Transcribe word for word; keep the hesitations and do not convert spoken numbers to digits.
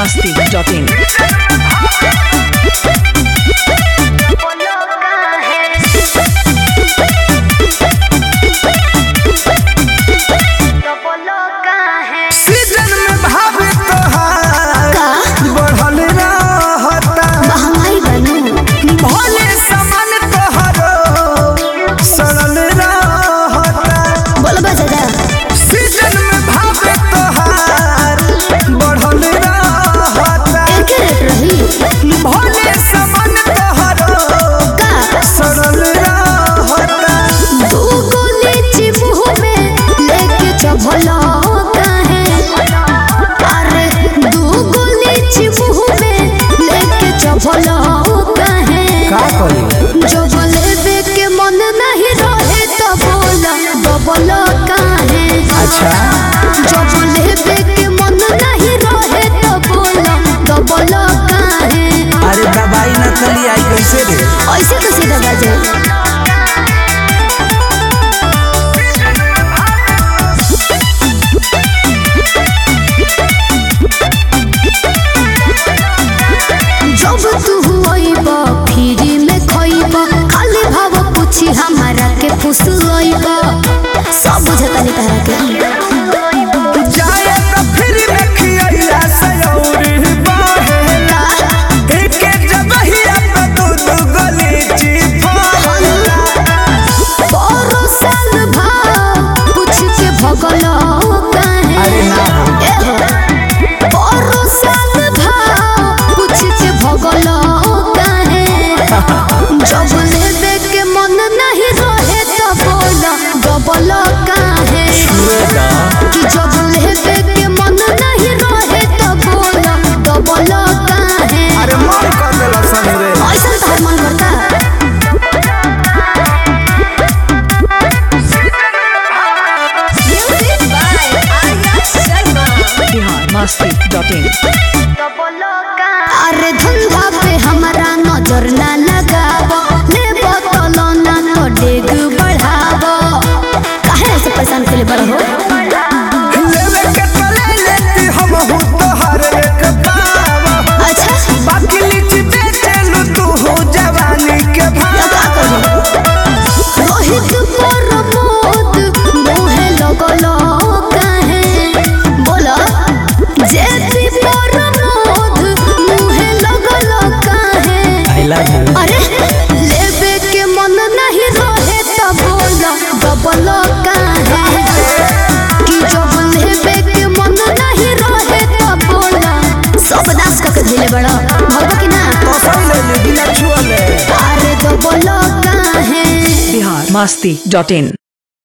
मस्ती dot इन। जो बोले के मन नहीं रहे तो बोला बोलो काहे। अच्छा जो बोले के मन नहीं रहे तो बोला बोलो काहे। अरे दवाई न चली आई कैसे रे? ऐसे कैसे दबा जाए? जब तू हुआइबा फिरी में खोइबा खाली भाव पूछी हमारा के फुसलाइबा सब बुझता नहीं तारा के जाए तो फिर में खियाइला सयौरी बाहेला देखे जब ही आप दो दो गली चिफाला बारह साल भाव पूछ के भगला काहे। अरे ना बारह साल भाव पूछ के भगला काहे। जब लेबे के मन नहीं रहे तो बोला गबला काहे। कि जब लेबे के मन नहीं रहे तो बोला गबला काहे। अरे मन कर देला सन रे ऐसा तो मन करता। Bihar Masti dot in. अरे धंधा पे हमारा नजर ना लगावो ले बोतलो ना तो डेग बढ़ावो काहे ऐसे परेशान के लिए बड़ हो। लेवे के तले लेती हम हूँ तोहर एक पावा अच्छा बाकी लीची बेचलू तू हो जवानी के भावा रोहित प्रमोद मोहे लगलो काहे। बोलो जेती प्रमोद मोहे लगलो काहे। I love you. अरे लेबे के मन नहीं रहे तो बोला गबलो काहे। कि जब लेबे के मन नहीं रहे तो बोला सब नाश करके दिले बड़ा भगवा की ना तो सब ले ले बिना छुअले। अरे तो बोलो काहे। बिहार मस्ती डॉट इन।